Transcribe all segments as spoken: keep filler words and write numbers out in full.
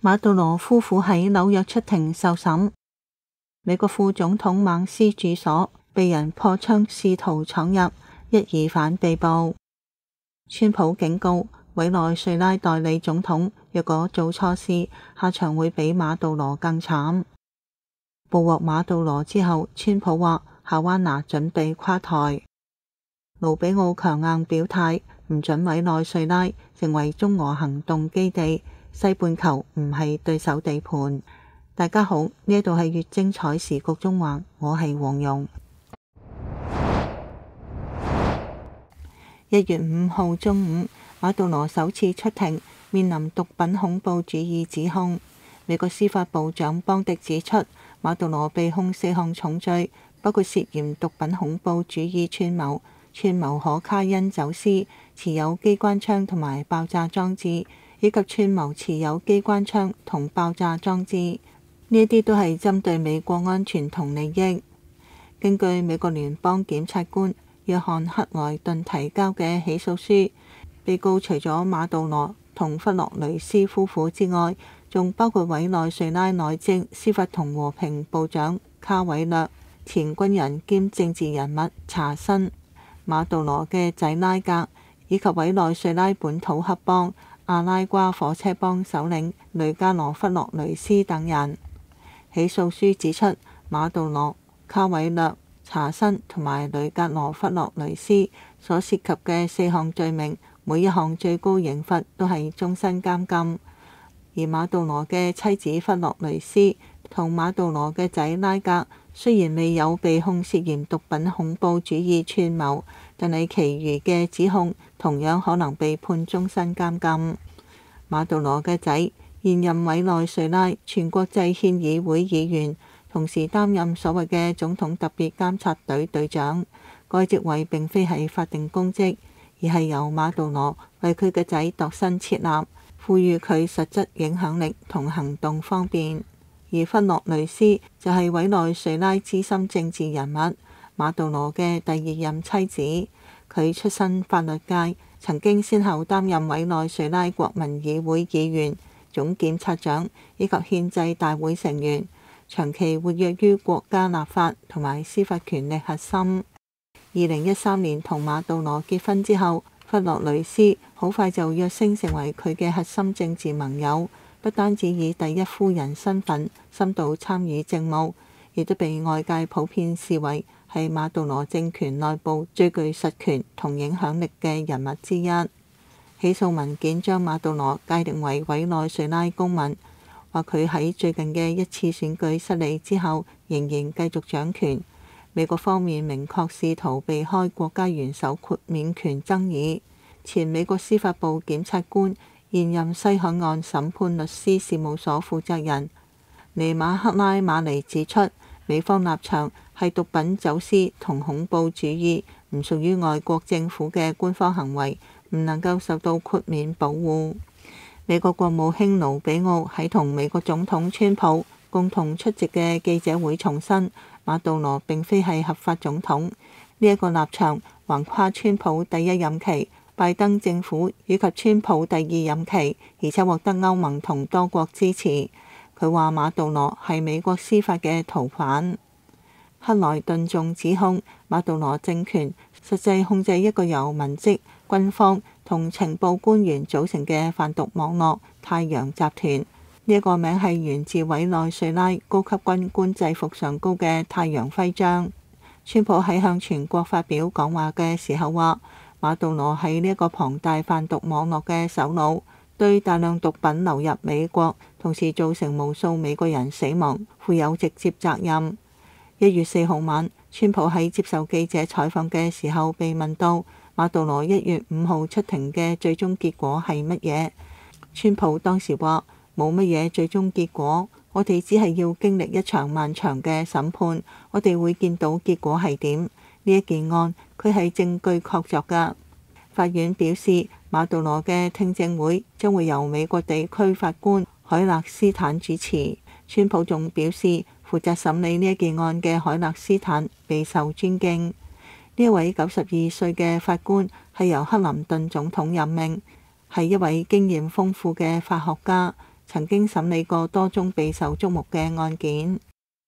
馬杜羅夫婦喺紐約出庭受審。美國副總統孟斯住所被人破窗試圖闖入，一疑犯被捕。川普警告委內瑞拉代理總統，若果做錯事，下場會比馬杜羅更慘。捕獲馬杜羅之後，川普話夏灣拿準備垮台。盧比奧強硬表態，唔准委內瑞拉成為中俄行動基地，西半球唔係對手地盤。大家好，呢度係越精彩時局中環，我係黃蓉。一月五號中午，馬杜羅首次出庭，面臨毒品恐怖主義指控。美國司法部長邦迪指出，馬杜羅被控四項重罪，包括涉嫌毒品恐怖主義串謀、串謀可卡因走私、持有機關槍同埋爆炸裝置，以及串謀持有機關槍同爆炸裝置。呢啲都係針對美國安全同利益。根據美國聯邦檢察官約翰克萊頓提交嘅起訴書，被告除咗馬杜羅同弗洛雷斯夫婦之外，仲包括委內瑞拉內政、司法同和平部長卡韋略、前軍人兼政治人物查申、馬杜羅嘅仔拉格，以及委內瑞拉本土黑幫阿拉瓜火車幫首領雷加羅弗洛雷斯等人。起訴書指出，馬杜羅、卡韋略、查申同埋雷格羅弗洛雷斯所涉及嘅四項罪名，每一項最高刑罰都係終身監禁。而馬杜羅嘅妻子弗洛雷斯同馬杜羅嘅仔拉格雖然未有被控涉嫌毒品恐怖主義串謀，但係其餘嘅指控同樣可能被判終身監禁。馬杜羅嘅仔現任委內瑞拉全國制憲議會議員，同時擔任所謂嘅總統特別監察隊隊長。該職位並非係法定公職，而係由馬杜羅為佢嘅仔度身設立，賦予佢實質影響力同行動方便。而弗洛雷斯就係委內瑞拉資深政治人物，馬杜羅嘅第二任妻子。佢出身法律界，曾經先後擔任委內瑞拉國民議會議員、總檢察長以及憲制大會成員，長期活躍於國家立法同埋司法權力核心。二零一三年同馬杜羅結婚之後，弗洛雷斯好快就躍升成為佢嘅核心政治盟友，不單止以第一夫人身份深度參與政務，亦都被外界普遍視為係馬杜羅政權內部最具實權同影響力嘅人物之一。起訴文件將馬杜羅界定為委內瑞拉公民，話佢喺最近嘅一次選舉失利之後，仍然繼續掌權。美國方面明確試圖避開國家元首豁免權爭議。前美國司法部檢察官、現任西海岸審判律師事務所負責人尼馬克拉馬尼指出，美方立場係毒品走私同恐怖主義唔屬於外國政府嘅官方行為，唔能夠受到豁免保護。美國國務卿盧比奧喺同美國總統川普共同出席嘅記者會重申，馬杜羅並非係合法總統。呢、這、一個立場橫跨川普第一任期、拜登政府以及川普第二任期，而且獲得歐盟同多國支持。佢話馬杜羅係美國司法嘅逃犯。克萊頓仲指控馬杜羅政權實際控制一個由文職、軍方同情報官員組成嘅販毒網絡太陽集團。呢一個名係源自委內瑞拉高級軍官制服上高嘅太陽徽章。川普喺向全國發表講話嘅時候話，馬杜羅係呢一個龐大販毒網絡嘅首腦，對大量毒品流入美國，同時造成無數美國人死亡，負有直接責任。一月四號晚，川普喺接受記者採訪嘅時候被問到馬杜羅一月五號出庭嘅最終結果係乜嘢？川普當時話冇乜嘢最終結果，我哋只係要經歷一場漫長嘅審判，我哋會見到結果係點。呢一件案佢係證據確鑿㗎。法院表示馬杜羅嘅聽證會將會由美國地區法官海勒斯坦主持。川普仲表示，負責審理呢一件案嘅海勒斯坦備受尊敬。呢一位九十二歲嘅法官係由克林頓總統任命，係一位經驗豐富嘅法學家， 曾經審理過多宗備受矚目嘅案件。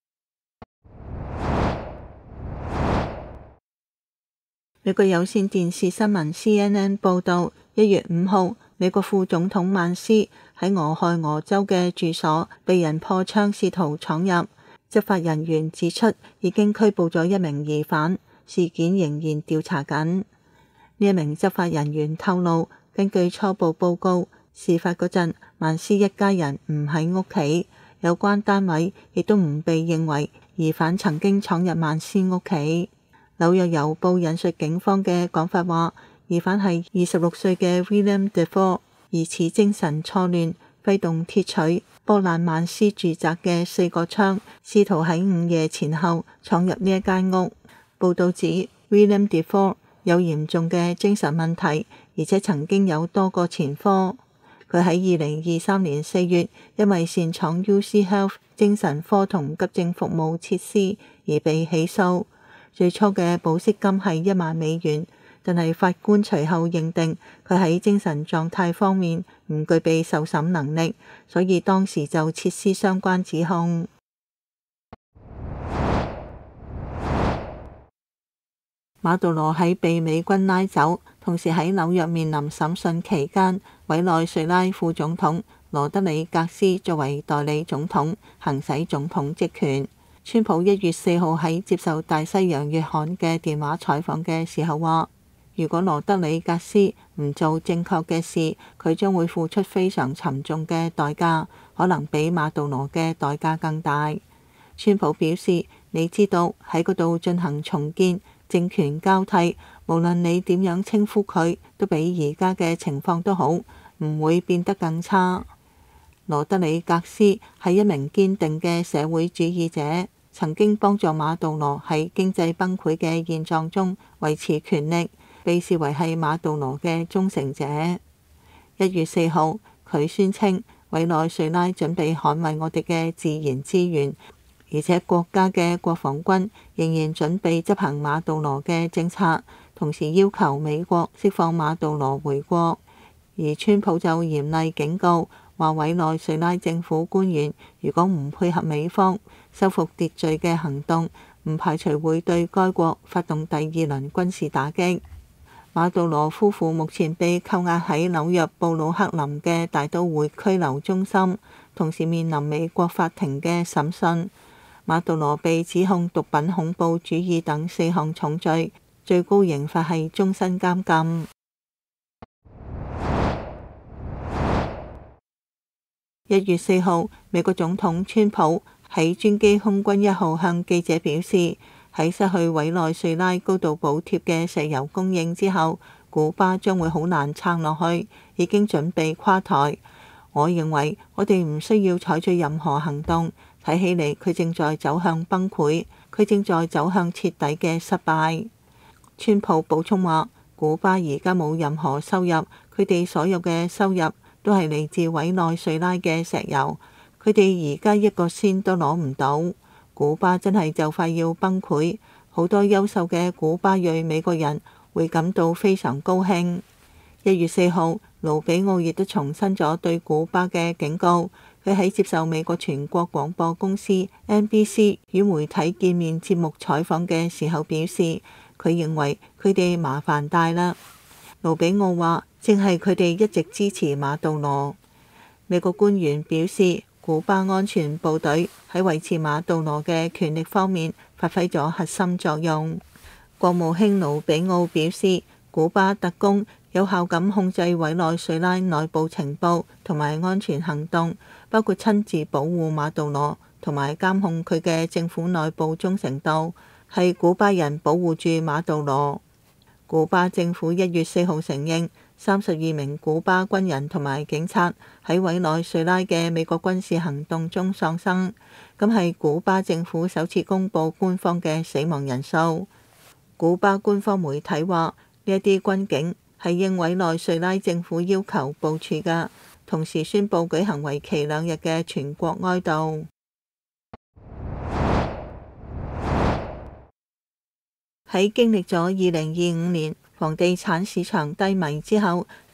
美國有線電視新聞 C N N 報導，一月五號，美國副總統曼斯喺俄亥俄州嘅住所被人破窗試圖闖入，執法人員指出已經拘捕咗一名疑犯，事件仍然調查緊。呢一名執法人員透露，根據初步報告，事發嗰陣曼斯一家人唔喺屋企，有關單位亦都唔被認為疑犯曾經闖入曼斯屋企。紐約郵報引述警方嘅講法話，疑犯係二十六歲嘅 William Defoe， 疑似精神錯亂，揮動鐵錘破爛曼斯住宅嘅四個窗，試圖喺午夜前後闖入呢一間屋。報導指 William Defoe 有嚴重嘅精神問題，而且曾經有多個前科。佢喺二零二三年四月因為擅闖 U C Health 精神科同急症服務設施而被起訴。最初嘅保釋金係一萬美元，但係法官隨後認定佢喺精神狀態方面唔具備受審能力，所以當時就撤銷相關指控。馬杜羅喺被美軍拉走，同時喺紐約面臨審訊期間，委內瑞拉副總統羅德里格斯作為代理總統行使總統職權。川普一月四號喺接受大西洋月刊嘅電話採訪嘅時候話，如果羅德里格斯唔做正確嘅事，佢將會付出非常沉重嘅代價，可能比馬杜羅嘅代價更大。川普表示，你知道喺嗰度進行重建、政權交替，無論你點樣稱呼佢，都比而家嘅情況都好，唔會變得更差。羅德里格斯係一名堅定嘅社會主義者，曾經幫助馬杜羅喺經濟崩潰嘅現狀中維持權力，被視為係馬杜羅嘅忠誠者。一月四號，佢宣稱委內瑞拉準備捍衛我哋嘅自然資源，而且國家嘅國防軍仍然準備執行馬杜羅嘅政策，同時要求美國釋放馬杜羅回國。而川普就嚴厲警告，話委內瑞拉政府官員如果唔配合美方修復秩序嘅行動，唔排除會對該國發動第二輪軍事打擊。馬杜羅夫婦目前被扣押喺紐約布魯克林嘅大都會拘留中心，同時面臨美國法庭嘅審訊。馬杜羅被指控毒品、恐怖主義等四項重罪，最高刑罰係終身監禁。一月四號，美國總統川普喺專機空軍一號向記者表示，喺失去委內瑞拉高度補貼嘅石油供應之後，古巴將會好難撐落去，已經準備垮台。我認為我哋唔需要採取任何行動，睇起嚟佢正在走向崩潰，佢正在走向徹底嘅失敗。川普補充話，古巴而家冇任何收入，佢哋所有嘅收入都係嚟自委內瑞拉嘅石油，佢哋而家一個仙都攞唔到。古巴真係就快要崩潰，好多優秀嘅古巴裔美國人會感到非常高興。一月四號，盧比奧亦都重申咗對古巴嘅警告。佢喺接受美國全國廣播公司 N B C 與媒體見面節目採訪嘅時候表示，佢認為佢哋麻煩大啦。盧比奧話，正係佢哋一直支持馬杜羅。美國官員表示，古巴安全部隊喺維持馬杜羅嘅權力方面發揮咗核心作用。國務卿盧比奧表示，古巴特工有效咁控制委內瑞拉內部情報同埋安全行動，包括親自保護馬杜羅同埋監控佢嘅政府內部忠誠度，係古巴人保護住馬杜羅。古巴政府一月四號承認，三十二名古巴軍人同埋警察喺委內瑞拉嘅美國軍事行動中喪生，咁係古巴政府首次公布官方嘅死亡人數。古巴官方媒體話，呢一啲軍警係應委內瑞拉政府要求部署㗎，同時宣布舉行為期兩日嘅全國哀悼。喺經歷咗二零二五年房地產市場低迷之後，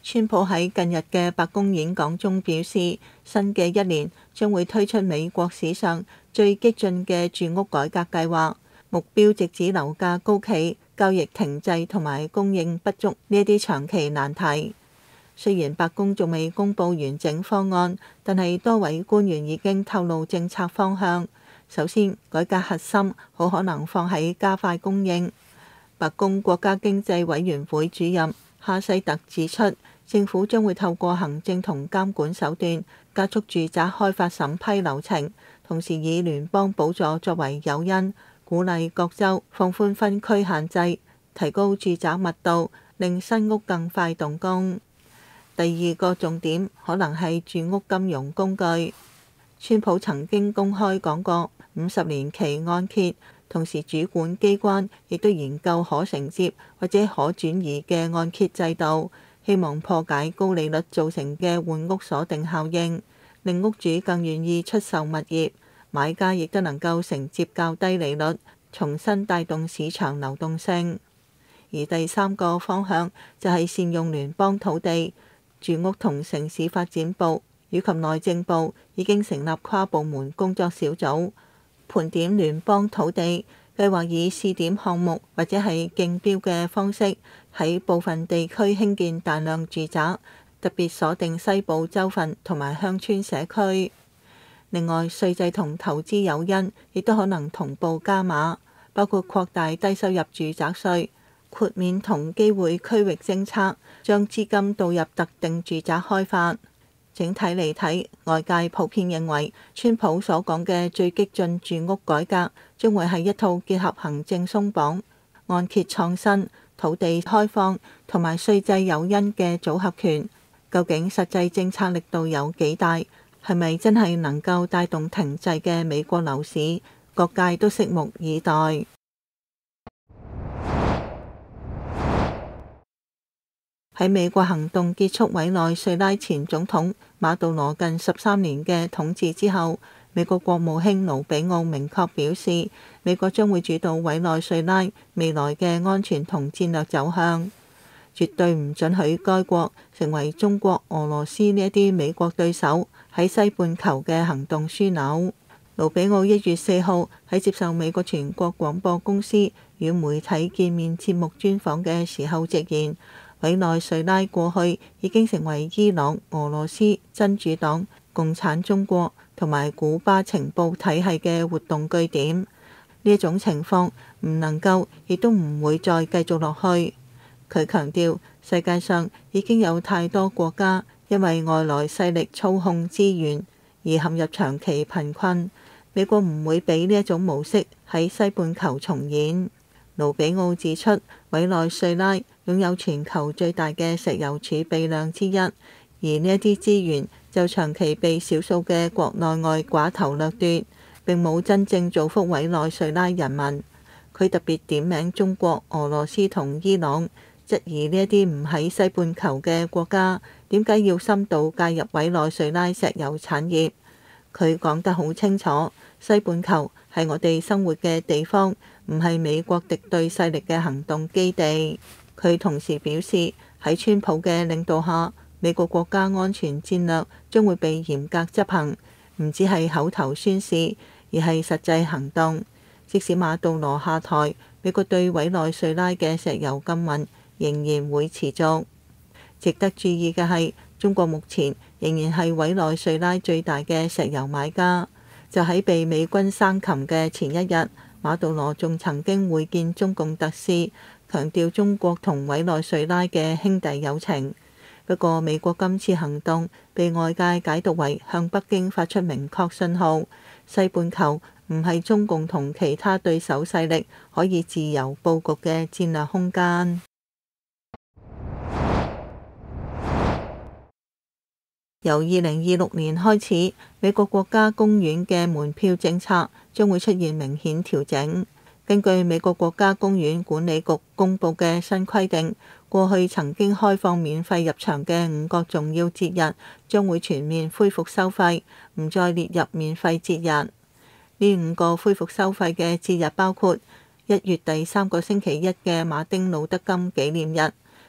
川普喺近日嘅白宮演講中表示，新嘅一年將會推出美國史上最激進嘅住屋改革計劃，目標直指樓價高企、交易停滯同埋供應不足呢一啲長期難題。雖然白宮仲未公布完整方案，但係多位官員已經透露政策方向。首先，改革核心好可能放喺加快供應。白宮國家經濟委員會主任哈西特指出，政府將會透過行政同監管手段加速住宅開發審批流程，同時以聯邦補助作為誘因，鼓勵各州放寬分區限制，提高住宅密度，令新屋更快動工。第二個重點可能係住屋金融工具。川普曾經公開講過五十年期按揭，同時主管機關亦都研究可承接或者可轉移嘅按揭制度，希望破解高利率造成嘅換屋鎖定效應，令屋主更願意出售物業，買家亦都能夠承接較低利率，重新帶動市場流動性。而第三個方向就係善用聯邦土地。住屋同城市發展部以及內政部已經成立跨部門工作小組，盤點聯邦土地，計劃以試點項目或者係競標嘅方式，喺部分地區興建大量住宅，特別鎖定西部州份同埋鄉村社區。另外，稅制同投資誘因亦都可能同步加碼，包括擴大低收入住宅稅、豁免同機會區域政策，將資金導入特定住宅開發。整體嚟睇，外界普遍認為，川普所講嘅最激進住屋改革，將會係一套結合行政鬆綁、按揭創新、土地開放同埋稅制誘因嘅組合拳。究竟實際政策力度有幾大？係咪真係能夠帶動停滯嘅美國樓市？各界都拭目以待。喺美國行動結束委內瑞拉前總統馬杜羅近十三年嘅統治之後，美國國務卿盧比奧明確表示，美國將會主導委內瑞拉未來嘅安全同戰略走向，絕對唔准許該國成為中國、俄羅斯呢一啲美國對手喺西半球嘅行動樞紐。盧比奧一月四號喺接受美國全國廣播公司與媒體見面節目專訪嘅時候直言，委內瑞拉過去已經成為伊朗、俄羅斯、真主黨、共產中國同埋古巴情報體系嘅活動據點。呢一種情況唔能夠，亦都唔會再繼續落去。佢強調，世界上已經有太多國家因為外來勢力操控資源而陷入長期貧困，美國唔會俾呢一種模式喺西半球重演。盧比奧指出，委內瑞拉擁有全球最大嘅石油儲備量之一，而呢一啲資源就長期被少數嘅國內外寡頭掠奪，並冇真正造福委內瑞拉人民。佢特別點名中國、俄羅斯同伊朗，質疑呢一啲唔喺西半球嘅國家點解要深度介入委內瑞拉石油產業。佢講得好清楚，西半球係我哋生活嘅地方，唔係美國敵對勢力嘅行動基地。佢同時表示，喺川普嘅領導下，美國國家安全戰略將會被嚴格執行，唔只係口頭宣示，而係實際行動。即使馬杜羅下台，美國對委內瑞拉嘅石油禁運仍然會持續。值得注意嘅係，中國目前仍然係委內瑞拉最大嘅石油買家。就喺被美軍生擒嘅前一日，馬杜羅仲曾經會見中共特使，強調中國同委內瑞拉嘅兄弟友情。不過，美國今次行動被外界解讀為向北京發出明確信號，西半球唔係中共同其他對手勢力可以自由佈局嘅戰略空間。由二零二六年開始，美國國家公園嘅門票政策將會出現明顯調整。根據美國國家公園管理局公佈嘅新規定，過去曾經開放免費入場嘅五個重要節日將會全面恢復收費，唔再列入免費節日。呢五個恢復收費嘅節日包括一月第三個星期一嘅馬丁路德金紀念日、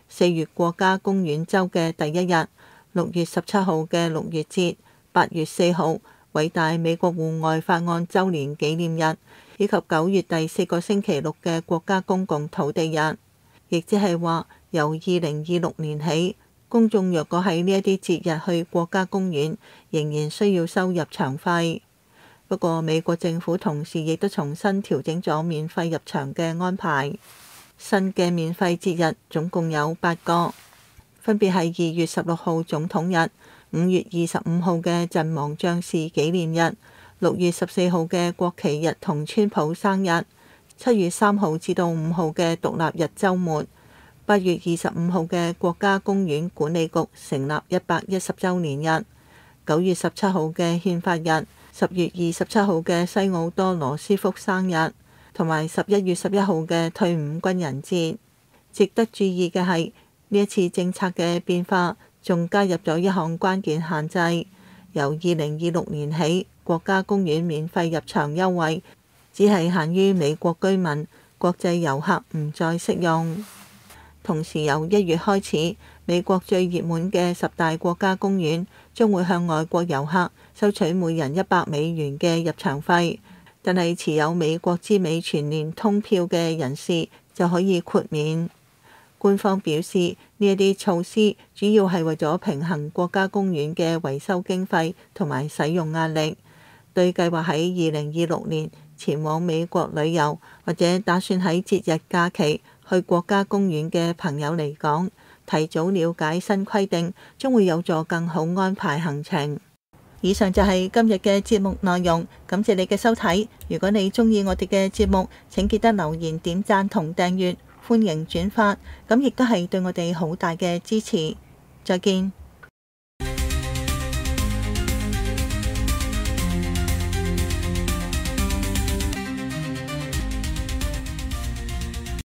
四月國家公園週嘅第一日，六月十七號嘅六月節，八月四號偉大美國戶外法案週年紀念日，以及九月第四個星期六嘅國家公共土地日。亦即係話，由二零二六年起，公眾若果喺呢一啲節日去國家公園，仍然需要收入場費。不過美國政府同時亦都重新調整咗免費入場嘅安排。新嘅免費節日總共有八個，分別係二月十六號總統日、五月二十五號嘅陣亡將士紀念日、六月十四號嘅國旗日同川普生日、七月三號至到五號嘅獨立日週末、八月二十五號嘅國家公園管理局成立一百一十週年日、九月十七號嘅憲法日、十月二十七號嘅西奧多羅斯福生日，同埋十一月十一號嘅退伍軍人節。值得注意嘅係，呢一次政策嘅變化仲加入咗一項關鍵限制，由二零二六年起，國家公園免費入場優惠只係限於美國居民，國際遊客唔再適用。同時由一月開始，美國最熱門嘅十大國家公園將會向外國遊客收取每人一百美元嘅入場費，但係持有美國之美全年通票嘅人士就可以豁免。官方表示，呢一啲措施主要係為咗平衡國家公園嘅維修經費同埋使用壓力，對計劃喺二零二六年前往美國旅遊或者打算喺節日假期去國家公園嘅朋友嚟講，提早了解新規定將會有助更好安排行程。以上就係今日嘅節目內容，感謝你嘅收睇。如果你鍾意我哋嘅節目，請記得留言、點讚同訂閱，歡迎轉發，咁亦都係對我哋好大嘅支持。再見。